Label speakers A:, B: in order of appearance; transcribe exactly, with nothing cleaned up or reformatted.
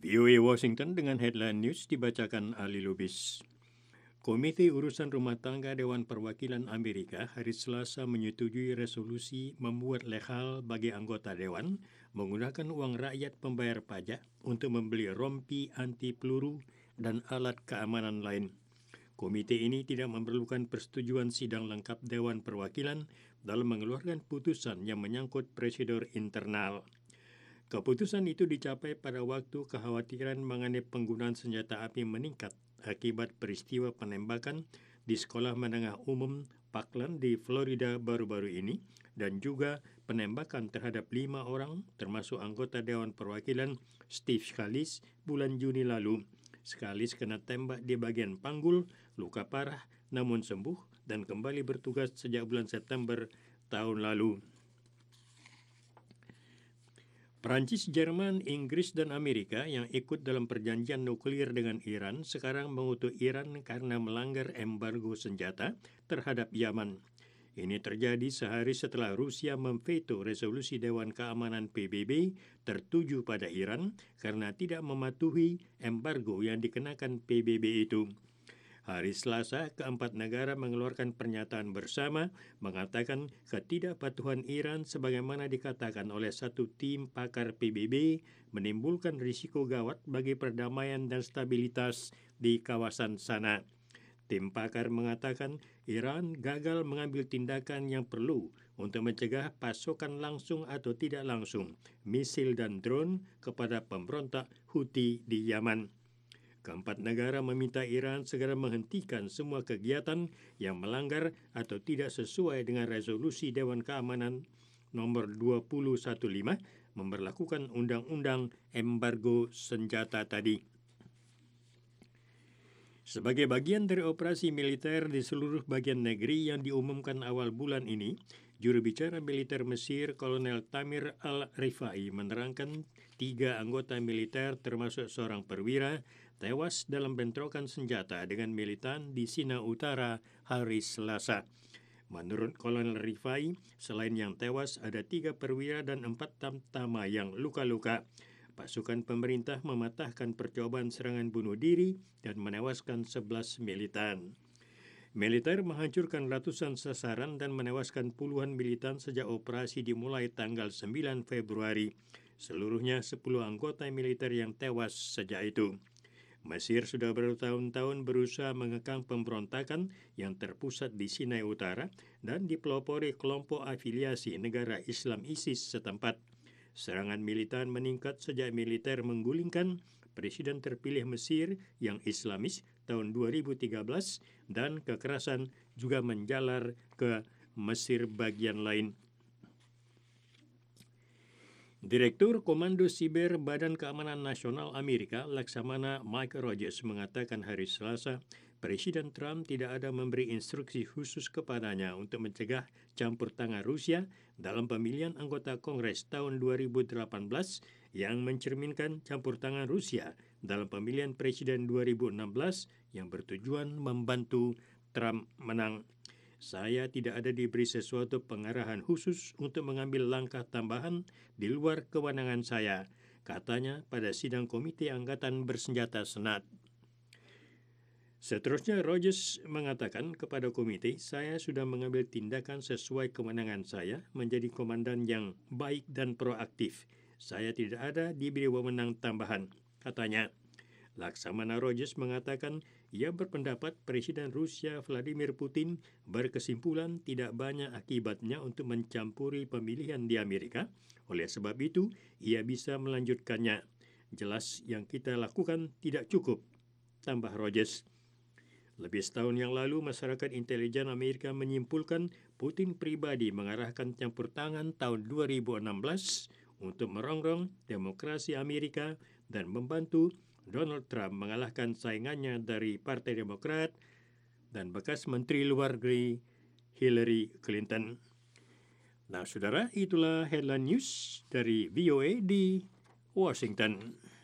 A: V O A Washington dengan headline news dibacakan Ali Lubis. Komite Urusan Rumah Tangga Dewan Perwakilan Amerika hari Selasa menyetujui resolusi membuat legal bagi anggota dewan menggunakan uang rakyat pembayar pajak untuk membeli rompi anti peluru dan alat keamanan lain. Komite ini tidak memerlukan persetujuan sidang lengkap Dewan Perwakilan dalam mengeluarkan putusan yang menyangkut prosedur internal. Keputusan itu dicapai pada waktu kekhawatiran mengenai penggunaan senjata api meningkat akibat peristiwa penembakan di Sekolah Menengah Umum Parkland di Florida baru-baru ini dan juga penembakan terhadap lima orang termasuk anggota Dewan Perwakilan Steve Scalise bulan Juni lalu. Scalise kena tembak di bagian panggul, luka parah namun sembuh dan kembali bertugas sejak bulan September tahun lalu. Perancis, Jerman, Inggris, dan Amerika yang ikut dalam perjanjian nuklir dengan Iran sekarang mengutuk Iran karena melanggar embargo senjata terhadap Yaman. Ini terjadi sehari setelah Rusia memveto resolusi Dewan Keamanan P B B tertuju pada Iran karena tidak mematuhi embargo yang dikenakan P B B itu. Hari Selasa, keempat negara mengeluarkan pernyataan bersama mengatakan ketidakpatuhan Iran sebagaimana dikatakan oleh satu tim pakar P B B menimbulkan risiko gawat bagi perdamaian dan stabilitas di kawasan sana. Tim pakar mengatakan Iran gagal mengambil tindakan yang perlu untuk mencegah pasokan langsung atau tidak langsung misil dan drone kepada pemberontak Houthi di Yaman. Keempat negara meminta Iran segera menghentikan semua kegiatan yang melanggar atau tidak sesuai dengan resolusi Dewan Keamanan nomor dua ribu lima belas memberlakukan undang-undang embargo senjata tadi. Sebagai bagian dari operasi militer di seluruh bagian negeri yang diumumkan awal bulan ini, juru bicara militer Mesir Kolonel Tamir Al-Rifai menerangkan tiga anggota militer termasuk seorang perwira tewas dalam bentrokan senjata dengan militan di Sina Utara hari Selasa. Menurut Kolonel Rifai, selain yang tewas ada tiga perwira dan empat tamtama yang luka-luka. Pasukan pemerintah mematahkan percobaan serangan bunuh diri dan menewaskan sebelas militan. Militer menghancurkan ratusan sasaran dan menewaskan puluhan militan sejak operasi dimulai tanggal sembilan Februari. Seluruhnya sepuluh anggota militer yang tewas sejak itu. Mesir sudah bertahun-tahun berusaha mengekang pemberontakan yang terpusat di Sinai Utara dan dipelopori kelompok afiliasi negara Islam ISIS setempat. Serangan militan meningkat sejak militer menggulingkan Presiden terpilih Mesir yang Islamis tahun dua ribu tiga belas dan kekerasan juga menjalar ke Mesir bagian lain. Direktur Komando Siber Badan Keamanan Nasional Amerika, Laksamana Mike Rogers, mengatakan hari Selasa, Presiden Trump tidak ada memberi instruksi khusus kepadanya untuk mencegah campur tangan Rusia dalam pemilihan anggota Kongres tahun dua ribu delapan belas yang mencerminkan campur tangan Rusia dalam pemilihan Presiden dua ribu enam belas yang bertujuan membantu Trump menang. Saya tidak ada diberi sesuatu pengarahan khusus untuk mengambil langkah tambahan di luar kewenangan saya, katanya pada sidang Komite Angkatan Bersenjata Senat. Seterusnya, Rogers mengatakan kepada komite, saya sudah mengambil tindakan sesuai kewenangan saya menjadi komandan yang baik dan proaktif. Saya tidak ada diberi wewenang tambahan, katanya. Laksamana Rogers mengatakan ia berpendapat Presiden Rusia Vladimir Putin berkesimpulan tidak banyak akibatnya untuk mencampuri pemilihan di Amerika. Oleh sebab itu, ia bisa melanjutkannya. Jelas yang kita lakukan tidak cukup, tambah Rogers. Lebih setahun yang lalu, masyarakat intelijen Amerika menyimpulkan Putin pribadi mengarahkan campur tangan tahun dua ribu enam belas untuk merongrong demokrasi Amerika dan membantu Donald Trump mengalahkan saingannya dari Partai Demokrat dan bekas Menteri Luar Negeri Hillary Clinton. Nah, saudara, itulah headline news dari V O A di Washington.